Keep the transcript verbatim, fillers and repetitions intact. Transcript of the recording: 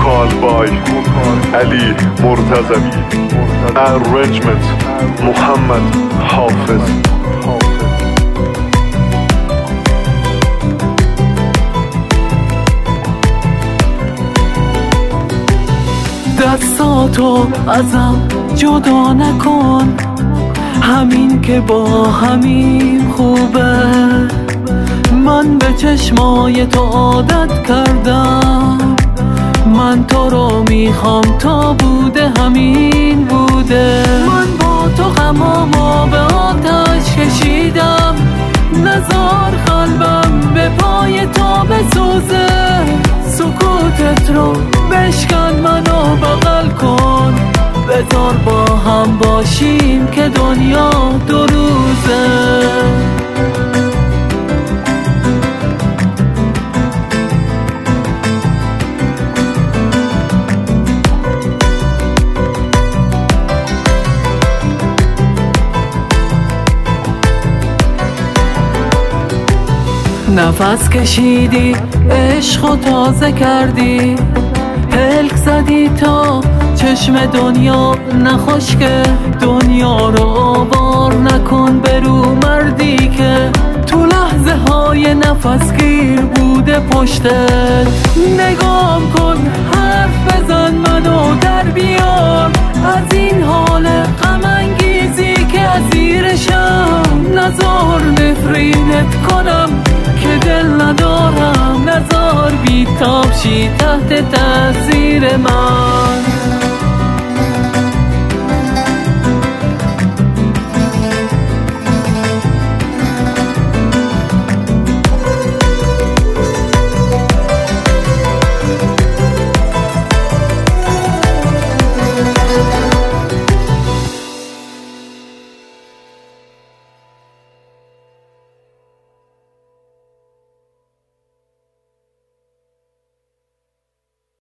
Vocal by Ali Murtazavi. Arrangement Muhammad Hafiz. دستاتو ازم جدا نکن، همین که با همین خوبه. من به چشمای تو عادت کردم، من تو رو میخوام تا بوده همین بوده. من با تو غمامو به آتش کشیدم، نزار قلبم به پای تو بسوزه. سکوتت رو بشکن منو بغل کن، بذار با هم باشیم که دنیا دو روزه. نفس کشیدی عشقو تازه کردی، پلک زدی تا چشم دنیا نخشکه. دنیا رو آوار نکن برو مردی که تو لحظه های نفس گیر بوده پشتت. نگام کن حرف بزن منو در بیار از این حال غم انگیزی که اسیرشم. نزار نفرینت کنم که دل ندارم، نزار بیتاب شی تحت تاثیر من.